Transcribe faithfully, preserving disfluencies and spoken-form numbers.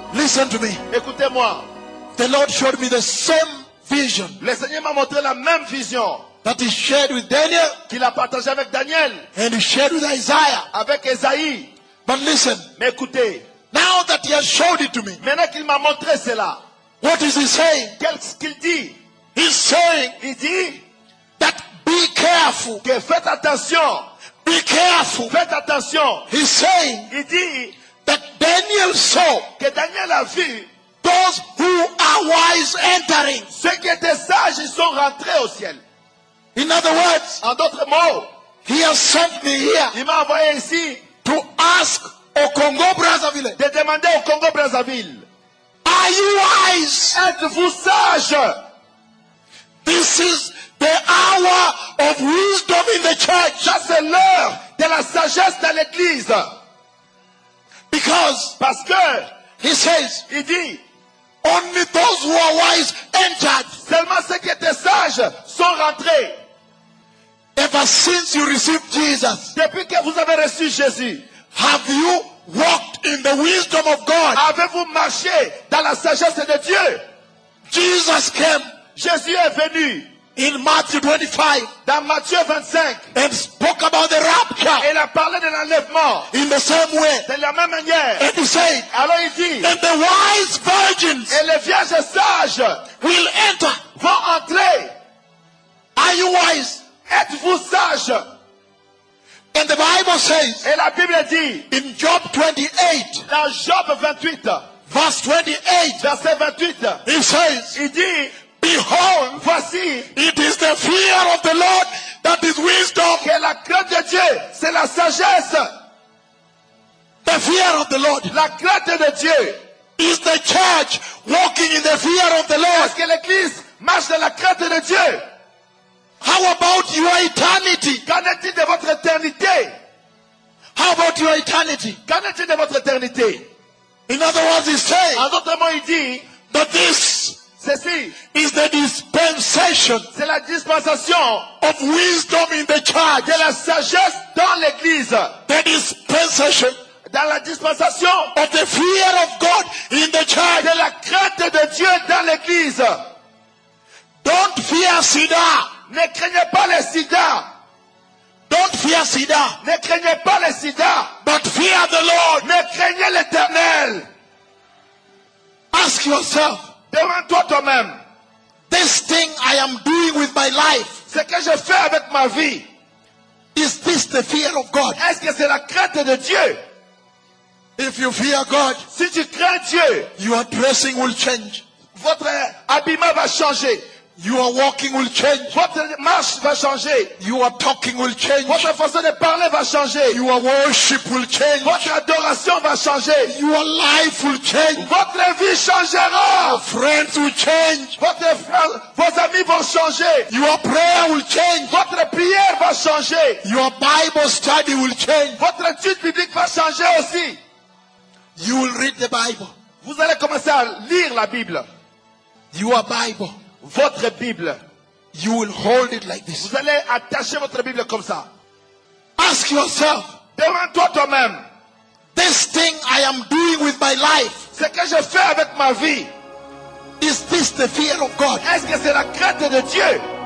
Listen to me. Écoutez-moi. The Lord showed me the same vision Le Seigneur m'a montré la même vision that he shared with Daniel qu'il a partagée avec Daniel, and he shared with Isaiah. avec Esaïe. But listen, Mais écoutez, now that he has showed it to me, maintenant qu'il m'a montré cela, what is he saying? qu'est-ce qu'il dit? He's saying Il dit that be careful, que faites attention, be careful. faites attention. He's saying Il dit that Daniel saw que Daniel a vu those who are wise entering. ceux qui étaient sages, ils sont rentrés au ciel. In other words, En d'autres mots, he has sent me here il m'a envoyé ici to ask Okongo Brazzaville, de demander au Congo Brazzaville, are you wise? êtes-vous sages? This is the hour of wisdom in the church. Ça c'est l'heure de la sagesse dans l'église. Because Parce que, he says, il dit, only those who are wise entered. seulement ceux qui étaient sages sont rentrés. Ever since you received Jesus, Depuis que vous avez reçu Jésus, have you walked in the wisdom of God? avez-vous marché dans la sagesse de Dieu? Jesus came Jésus est venu in Matthew twenty-five dans Matthieu vingt-cinq. and spoke about the rapture Et il a parlé de l'enlèvement in the same way. de la même manière. And he said, Alors il dit, and the wise virgins et les vierges sages will enter. vont entrer. Are you wise? Êtes-vous sages? And the Bible says Et la Bible dit, in Job twenty-eight, dans Job vingt-huit, verse twenty-eight, verset vingt-huit, he says, il dit, behold, voici it is the fear of the Lord that is wisdom. que la crainte de Dieu, c'est la sagesse. The fear of the Lord La crainte de Dieu. is the church walking in the fear of the Lord. Est-ce que l'église marche dans la crainte de Dieu? How about your eternity? Qu'en est-il de votre éternité? How about your eternity? Qu'en est-il de votre éternité? In other words, he's saying En d'autres mots, il dit, that this ceci, is the dispensation c'est la dispensation of wisdom in the church. de la sagesse dans l'église. The dispensation Dans la dispensation of the fear of God in the church. de la crainte de Dieu dans l'église. Don't fear Sida. Ne craignez pas le sida. Don't fear Sida. Ne craignez pas le sida. But fear the Lord. Ne craignez l'éternel. Ask yourself, Demande-toi toi-même. this thing I am doing with my life, Ce que je fais avec ma vie, is this the fear of God? est-ce que c'est la crainte de Dieu? If you fear God, Si tu crains Dieu, your dressing will change. votre habillement va changer. Your walking will change. Votre marche va changer. Your talking will change. Votre façon de parler va changer. Your worship will change. Votre adoration va changer. Your life will change. Votre vie changera. Friends will change. Votre frère, vos amis vont changer. Your prayer will change. Votre prière va changer. Your Bible study will change. Votre étude biblique va changer aussi. You will read the Bible. Vous allez commencer à lire la Bible. Your Bible. Votre Bible. You will hold it like this. Vous allez attacher votre Bible comme ça. Ask yourself, Demande-toi toi-même. this thing I am doing with my life, Ce que je fais avec ma vie, is this the fear of God? est-ce que c'est la crainte de Dieu?